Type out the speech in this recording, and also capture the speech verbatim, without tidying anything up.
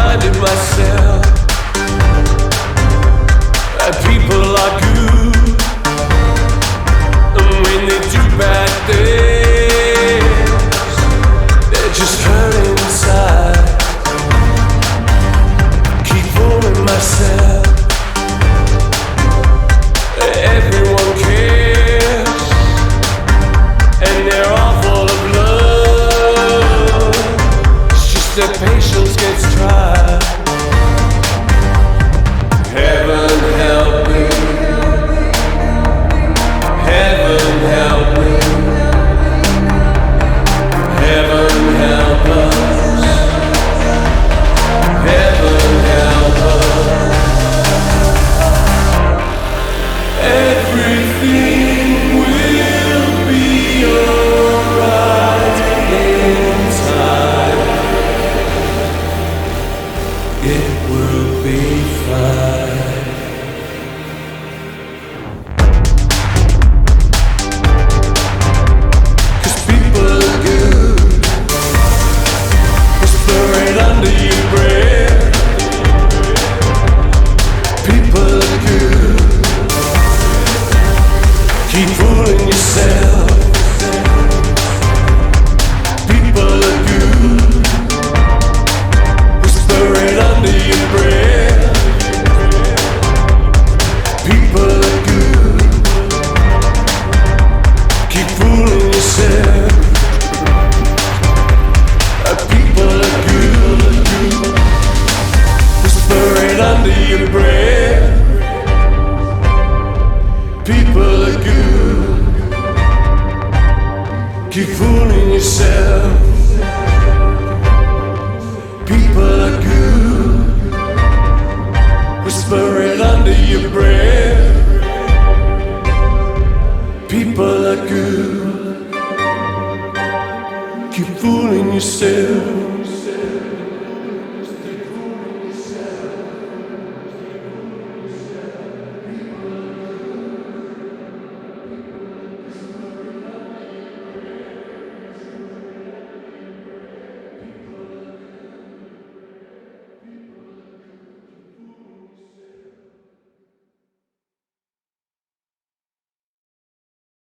reminded myself that people are good, and when they do bad things, they're just hurt inside. Keep fooling myself. Everyone cares, and they're all full of love. It's just that patience gets tried. Heaven help me. Heaven help me. Heaven help us. Heaven help us. Everything will be alright in time. It will be fine. Cause people are good. Whisper it under your breath. People are good. Keep fooling yourself. People are good. Whisper it under your breath. People are good. Keep fooling yourself. People are good. Whisper it under your breath. People are good. Keep fooling yourself. People are good. Whisper it under your breath. People are good. Keep fooling yourself.